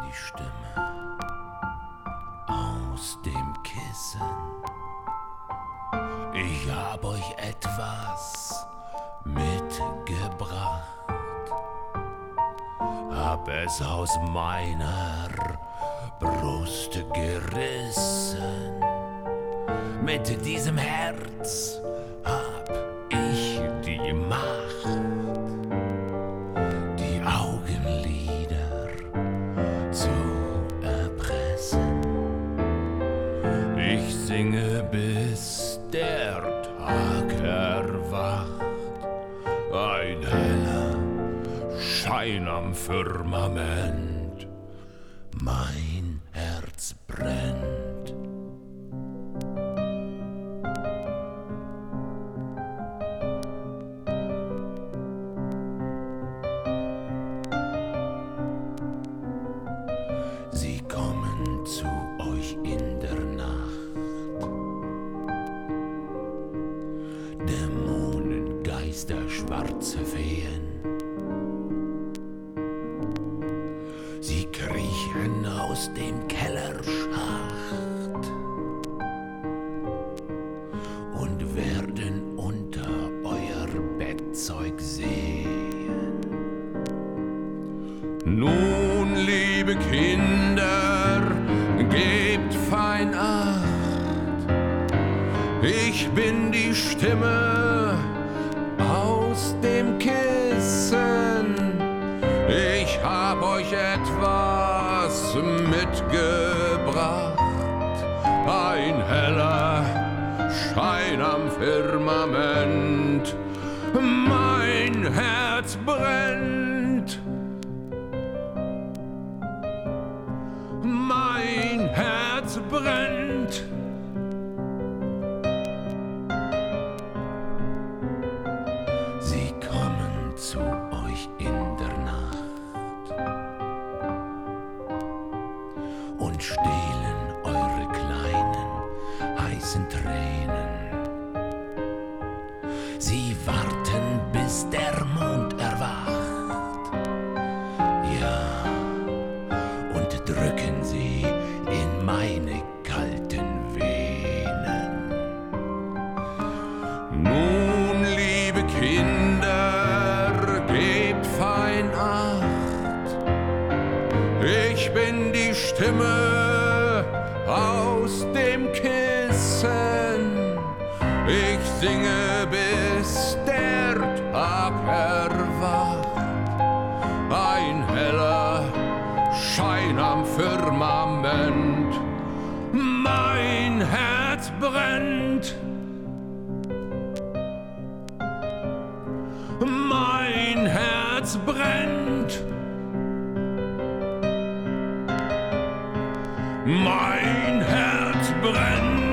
die Stimme aus dem Kissen. Ich hab euch etwas mitgebracht, hab es aus meiner Brust gerissen. Mit diesem Herz hab ich die Macht, die Augenlider zu erpressen. Ich singe, bis der Tag erwacht, ein heller Schein am Firmament, mein Herz brennt. Sie kommen zu euch in der Nacht, Dämonen, Geister, schwarze Feen. Sie kriechen aus dem Kellerschacht und werden unter euer Bettzeug sehen. Nun, liebe Kinder, gebt fein Acht. Ich bin die Stimme aus dem Kissen. Ich hab euch etwas mitgebracht, ein heller Schein am Firmament, mein Herz brennt, mein Herz brennt. Sie kommen zu euch in der Nacht und stehlen eure kleinen, heißen Tränen. Sie warten, bis der Mond erwacht, ja, und drücken sie in meine kalten Venen. Nun, liebe Kinder, gebt fein Acht. Ich bin die Stimme aus dem Kissen. Ich singe, bis der Tag erwacht, ein heller Schein am Firmament, mein Herz brennt, mein Herz brennt, mein Herz brennt.